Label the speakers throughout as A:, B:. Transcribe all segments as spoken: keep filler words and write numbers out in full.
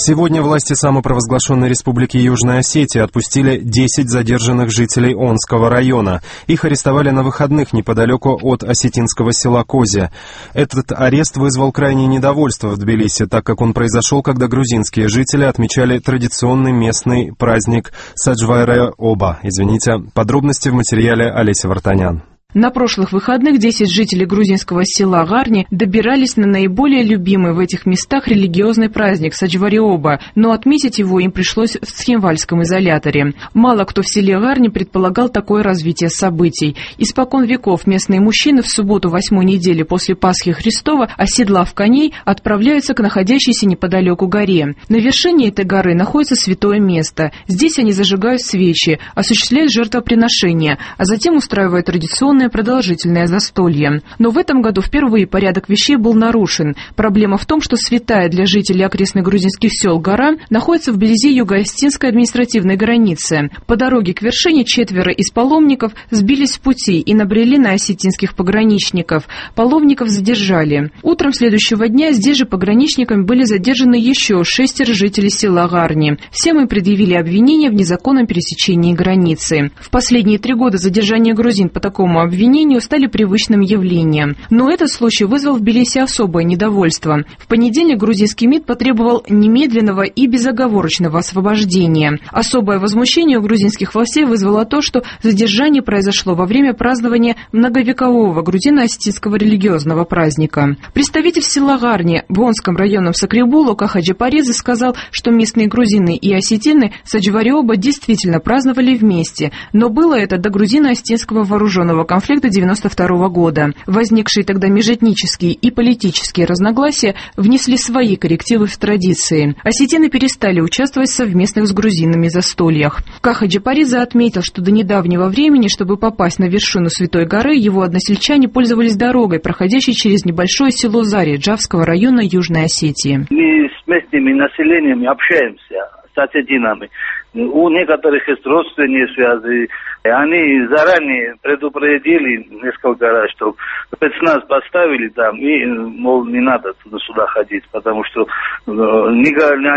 A: Сегодня власти самопровозглашенной республики Южная Осетия отпустили десять задержанных жителей Онского района. Их арестовали на выходных неподалеку от осетинского села Кози. Этот арест вызвал крайнее недовольство в Тбилиси, так как он произошел, когда грузинские жители отмечали традиционный местный праздник Саджвайре-Оба. Извините, подробности в материале Олеся Вартанян.
B: На прошлых выходных десять жителей грузинского села Гарни добирались на наиболее любимый в этих местах религиозный праздник Саджваре-Оба, но отметить его им пришлось в Схимвальском изоляторе. Мало кто в селе Гарни предполагал такое развитие событий. Испокон веков местные мужчины в субботу восьмой недели после Пасхи Христова, оседлав коней, отправляются к находящейся неподалеку горе. На вершине этой горы находится святое место. Здесь они зажигают свечи, осуществляют жертвоприношения, а затем устраивают традиционное продолжительное застолье. Но в этом году впервые порядок вещей был нарушен. Проблема в том, что святая для жителей окрестных грузинских сел гора находится вблизи юго-осетинской административной границы. По дороге к вершине четверо из паломников сбились с пути и набрели на осетинских пограничников. Паломников задержали. Утром следующего дня здесь же пограничниками были задержаны еще шестеро жителей села Гарни. Всем им предъявили обвинения в незаконном пересечении границы. В последние три года задержание грузин по такому обвинению обвинению стали привычным явлением. Но этот случай вызвал в Тбилиси особое недовольство. В понедельник грузинский МИД потребовал немедленного и безоговорочного освобождения. Особое возмущение у грузинских властей вызвало то, что задержание произошло во время празднования многовекового грузино-осетинского религиозного праздника. Представитель села Гарни в Онском районном Сакрибулу Каха Джапаридзе сказал, что местные грузины и осетины Саджваре-Оба действительно праздновали вместе, но было это до грузино-осетинского вооруженного конфликта девяносто второго года. Возникшие тогда межэтнические и политические разногласия внесли свои коррективы в традиции. Осетины перестали участвовать в совместных с грузинами застольях. Каха Джапаридзе отметил, что до недавнего времени, чтобы попасть на вершину Святой горы, его односельчане пользовались дорогой, проходящей через небольшое село Зари Джавского района Южной Осетии.
C: Мы с местными населением общаемся, с осетинами. У некоторых есть родственные связи. Они заранее предупредили несколько раз, что спецназ поставили там, и, мол, не надо сюда ходить, потому что они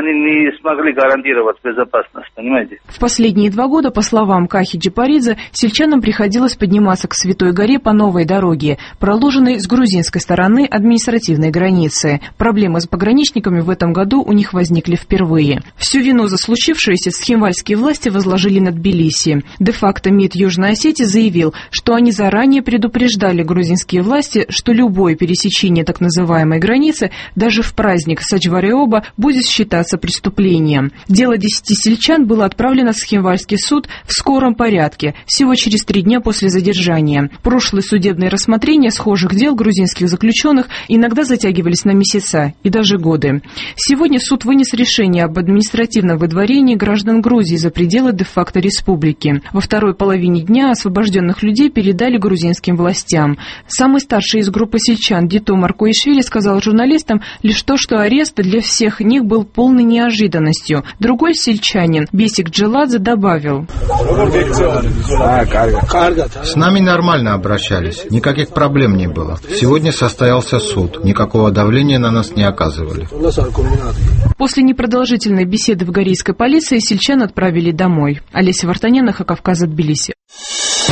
C: не смогли гарантировать безопасность, понимаете?
B: В последние два года, по словам Кахи Джапаридзе, сельчанам приходилось подниматься к Святой горе по новой дороге, проложенной с грузинской стороны административной границы. Проблемы с пограничниками в этом году у них возникли впервые. Всю вину за случившееся схимвальские власти возложили на Тбилиси. Де-факто МИД Южной Осетии заявил, что они заранее предупреждали грузинские власти, что любое пересечение так называемой границы, даже в праздник Саджваре-Оба, будет считаться преступлением. Дело десяти сельчан было отправлено в Схимвальский суд в скором порядке, всего через три дня после задержания. Прошлые судебные рассмотрения схожих дел грузинских заключенных иногда затягивались на месяца и даже годы. Сегодня суд вынес решение об административном выдворении граждан Грузии за пределы де-факто республики. Во второй половине дня освобожденных людей передали грузинским властям. Самый старший из группы сельчан Дито Маркоишвили сказал журналистам лишь то, что арест для всех них был полной неожиданностью. Другой сельчанин Бесик Джиладзе добавил:
D: «С нами нормально обращались, никаких проблем не было. Сегодня состоялся суд, никакого давления на нас не оказывали».
B: После непродолжительной беседы в горейской полиции сельчан отправили домой. Олеся Вартанян, Кавказ, Тбилиси.